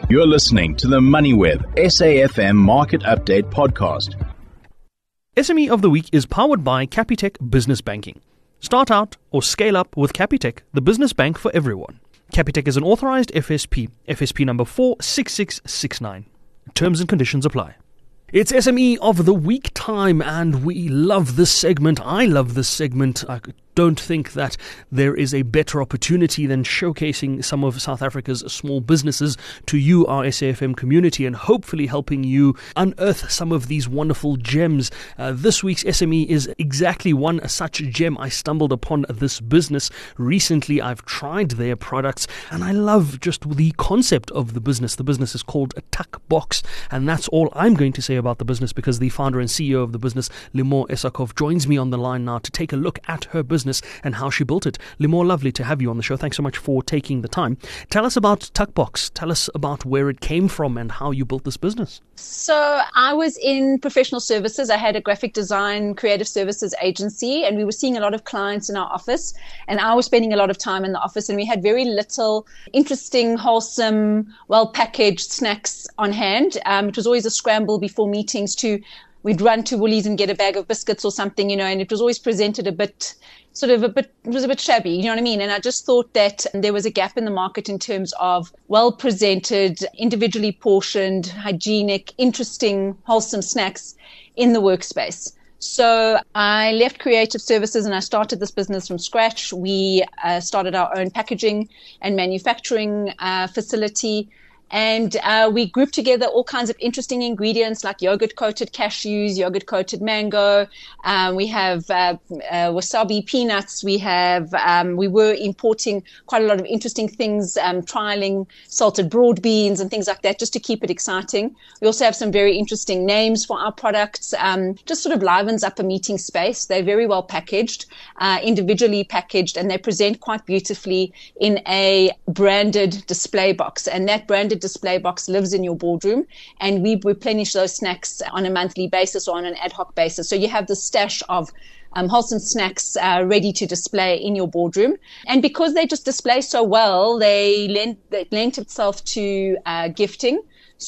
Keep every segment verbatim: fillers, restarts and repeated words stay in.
You're listening to the MoneyWeb S A F M Market Update Podcast. S M E of the Week is powered by Capitec Business Banking. Start out or scale up with Capitec, the business bank for everyone. Capitec is an authorized F S P, F S P number four six six six nine. Terms and conditions apply. It's S M E of the Week time, and we love this segment. I love this segment. I don't think that there is a better opportunity than showcasing some of South Africa's small businesses to you, our S A F M community, and hopefully helping you unearth some of these wonderful gems. Uh, this week's S M E is exactly one such gem. I stumbled upon this business recently. I've tried their products, and I love just the concept of the business. The business is called Tuckbox, and that's all I'm going to say about the business, because the founder and C E O of the business, Limor Esakov, joins me on the line now to take a look at her business and how she built it. Limor, lovely to have you on the show. Thanks so much for taking the time. Tell us about Tuckbox. Tell us about where it came from and how you built this business. So I was in professional services. I had a graphic design, creative services agency, and we were seeing a lot of clients in our office. And I was spending a lot of time in the office, and we had very little interesting, wholesome, well-packaged snacks on hand. Um, it was always a scramble before meetings to, we'd run to Woolies and get a bag of biscuits or something, you know, and it was always presented a bit, sort of a bit, it was a bit shabby, you know what I mean? And I just thought that there was a gap in the market in terms of well-presented, individually portioned, hygienic, interesting, wholesome snacks in the workspace. So I left creative services and I started this business from scratch. We uh, started our own packaging and manufacturing uh, facility. And uh, we grouped together all kinds of interesting ingredients like yogurt-coated cashews, yogurt-coated mango. Um, we have uh, uh, wasabi peanuts. We have um, we were importing quite a lot of interesting things, um, trialing salted broad beans and things like that, just to keep it exciting. We also have some very interesting names for our products. Um, just sort of livens up a meeting space. They're very well packaged, uh, individually packaged, and they present quite beautifully in a branded display box. And that branded display box lives in your boardroom, and we replenish those snacks on a monthly basis or on an ad hoc basis. So you have the stash of um, wholesome snacks uh, ready to display in your boardroom. And because they just display so well, they lend, they lent itself to uh, gifting.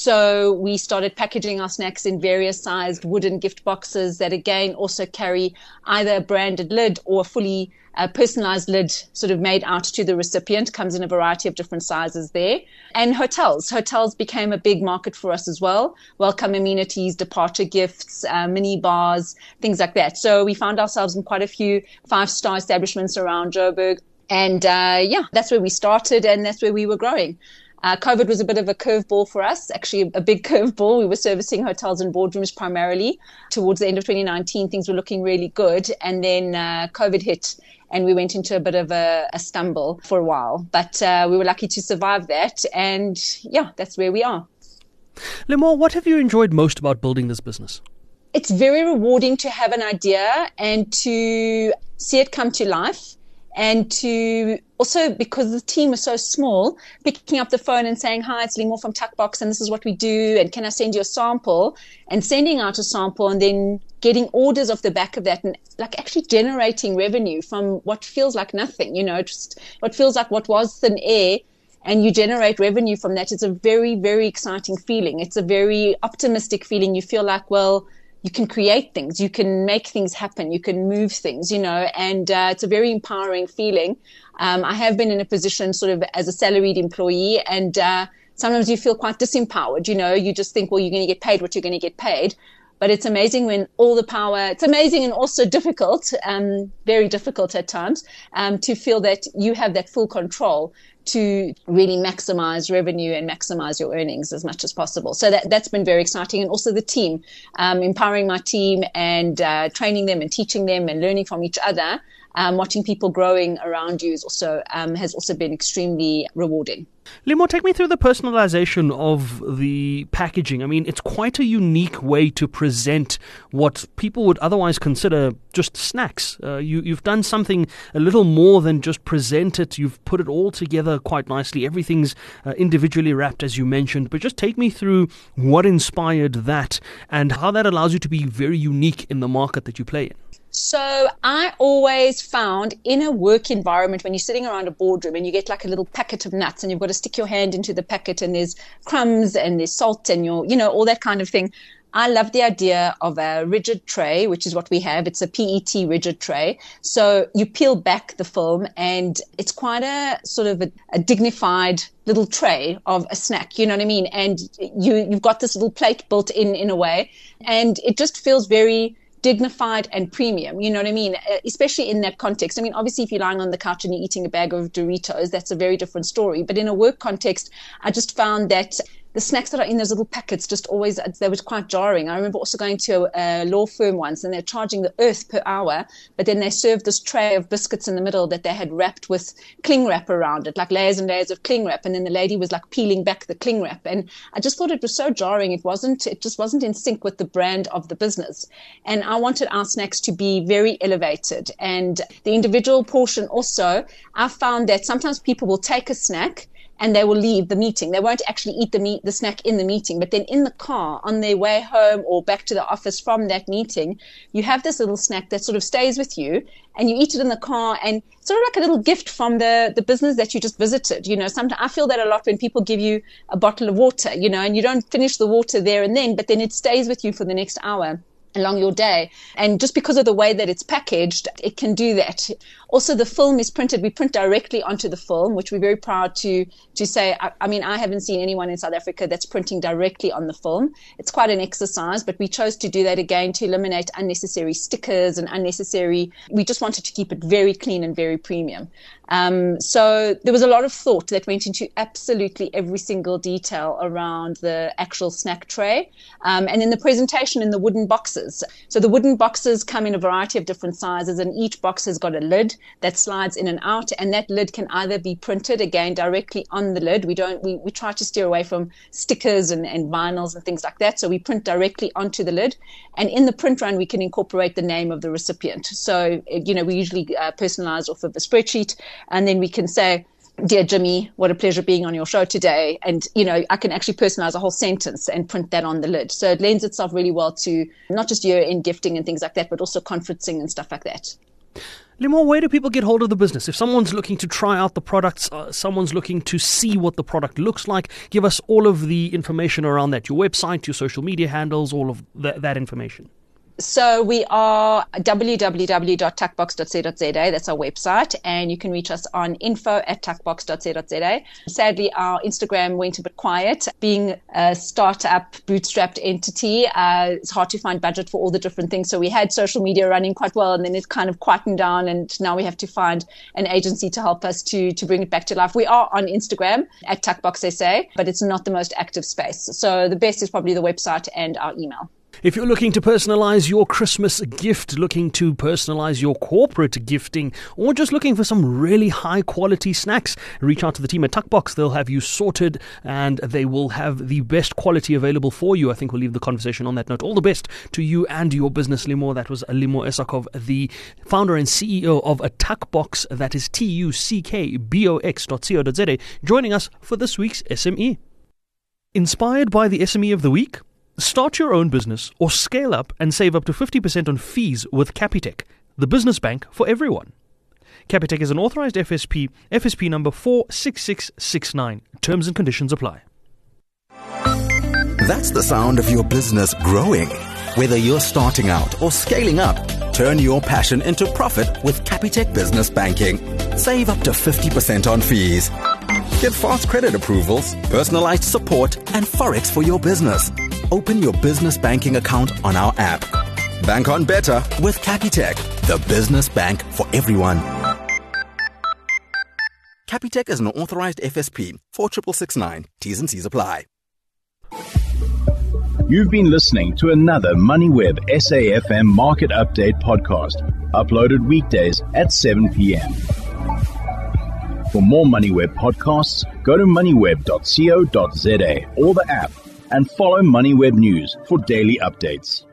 So we started packaging our snacks in various sized wooden gift boxes that again also carry either a branded lid or a fully uh, personalized lid sort of made out to the recipient. Comes in a variety of different sizes there. And hotels. Hotels became a big market for us as well. Welcome amenities, departure gifts, uh, mini bars, things like that. So we found ourselves in quite a few five-star establishments around Joburg. And uh, yeah, that's where we started and that's where we were growing. Uh, COVID was a bit of a curveball for us, actually a big curveball. We were servicing hotels and boardrooms primarily. Towards the end of twenty nineteen, things were looking really good. And then uh, COVID hit and we went into a bit of a, a stumble for a while. But uh, we were lucky to survive that. And yeah, that's where we are. Limor, what have you enjoyed most about building this business? It's very rewarding to have an idea and to see it come to life. And to also, because the team was so small, picking up the phone and saying, hi, it's Limor from Tuckbox and this is what we do. And can I send you a sample? And sending out a sample and then getting orders off the back of that and like actually generating revenue from what feels like nothing, you know, just what feels like what was thin air. And you generate revenue from that. It's a very, very exciting feeling. It's a very optimistic feeling. You feel like, well, you can create things, you can make things happen, you can move things, you know, and uh, it's a very empowering feeling. Um, I have been in a position sort of as a salaried employee, and uh, sometimes you feel quite disempowered, you know, you just think, well, you're going to get paid what you're going to get paid. But it's amazing when all the power, it's amazing and also difficult, um, very difficult at times, um, to feel that you have that full control to really maximize revenue and maximize your earnings as much as possible. So that, that's been very exciting. And also the team, um, empowering my team and uh, training them and teaching them and learning from each other, um, watching people growing around you is also, um, has also been extremely rewarding. Limor, take me through the personalization of the packaging. I mean, it's quite a unique way to present what people would otherwise consider just snacks. Uh, you, you've done something a little more than just present it. You've put it all together quite nicely. Everything's uh, individually wrapped, as you mentioned. But just take me through what inspired that and how that allows you to be very unique in the market that you play in. So I always found in a work environment, when you're sitting around a boardroom and you get like a little packet of nuts and you've got to stick your hand into the packet and there's crumbs and there's salt and your, you know, all that kind of thing. I love the idea of a rigid tray, which is what we have. It's a P E T rigid tray. So you peel back the film and it's quite a sort of a, a dignified little tray of a snack. You know what I mean? And you, you've got this little plate built in, in a way, and it just feels very dignified and premium, you know what I mean? Especially in that context. I mean, obviously, if you're lying on the couch and you're eating a bag of Doritos, that's a very different story. But in a work context, I just found that the snacks that are in those little packets just always, they were quite jarring. I remember also going to a, a law firm once and they're charging the earth per hour, but then they served this tray of biscuits in the middle that they had wrapped with cling wrap around it, like layers and layers of cling wrap. And then the lady was like peeling back the cling wrap. And I just thought it was so jarring. It wasn't, it just wasn't in sync with the brand of the business. And I wanted our snacks to be very elevated. And the individual portion also, I found that sometimes people will take a snack and they will leave the meeting. They won't actually eat the meat, the snack in the meeting, but then in the car on their way home or back to the office from that meeting, you have this little snack that sort of stays with you and you eat it in the car, and sort of like a little gift from the, the business that you just visited. You know, sometimes I feel that a lot when people give you a bottle of water, you know, and you don't finish the water there and then, but then it stays with you for the next hour along your day. And just because of the way that it's packaged, it can do that. Also, the film is printed. We print directly onto the film, which we're very proud to to say. I, I mean, I haven't seen anyone in South Africa that's printing directly on the film. It's quite an exercise, but we chose to do that again to eliminate unnecessary stickers and unnecessary. We just wanted to keep it very clean and very premium. Um, so there was a lot of thought that went into absolutely every single detail around the actual snack tray. Um, and then the presentation in the wooden boxes. So the wooden boxes come in a variety of different sizes, and each box has got a lid that slides in and out, and that lid can either be printed again directly on the lid. We don't, we, we try to steer away from stickers and, and vinyls and things like that. So we print directly onto the lid, and in the print run, we can incorporate the name of the recipient. So, you know, we usually uh, personalize off of the spreadsheet, and then we can say, "Dear Jimmy, what a pleasure being on your show today." And, you know, I can actually personalize a whole sentence and print that on the lid. So it lends itself really well to not just year-end gifting and things like that, but also conferencing and stuff like that. Limor, where do people get hold of the business? If someone's looking to try out the products, uh, someone's looking to see what the product looks like, give us all of the information around that, your website, your social media handles, all of th- that information. So we are w w w dot tuckbox dot co dot z a. That's our website. And you can reach us on info at tuckbox dot co dot z a. Sadly, our Instagram went a bit quiet. Being a startup, bootstrapped entity, uh, it's hard to find budget for all the different things. So we had social media running quite well, and then it kind of quietened down. And now we have to find an agency to help us to, to bring it back to life. We are on Instagram at tuckbox dot s a, but it's not the most active space. So the best is probably the website and our email. If you're looking to personalize your Christmas gift, looking to personalize your corporate gifting, or just looking for some really high quality snacks, reach out to the team at Tuckbox. They'll have you sorted and they will have the best quality available for you. I think we'll leave the conversation on that note. All the best to you and your business, Limor. That was Limor Isakov, the founder and C E O of a Tuckbox. That is T U C K B O X dot co dot z a, joining us for this week's S M E. Inspired by the S M E of the week? Start your own business or scale up and save up to fifty percent on fees with Capitec, the business bank for everyone. Capitec is an authorized F S P, F S P number four six six six nine. Terms and conditions apply. That's the sound of your business growing. Whether you're starting out or scaling up, turn your passion into profit with Capitec Business Banking. Save up to fifty percent on fees. Get fast credit approvals, personalized support, and Forex for your business. Open your business banking account on our app. Bank on better with Capitec, the business bank for everyone. Capitec is an authorized F S P four six six six nine. T's and C's apply. You've been listening to another MoneyWeb S A F M Market Update podcast, uploaded weekdays at seven p.m. For more MoneyWeb podcasts, go to moneyweb dot co dot z a or the app, and follow MoneyWeb News for daily updates.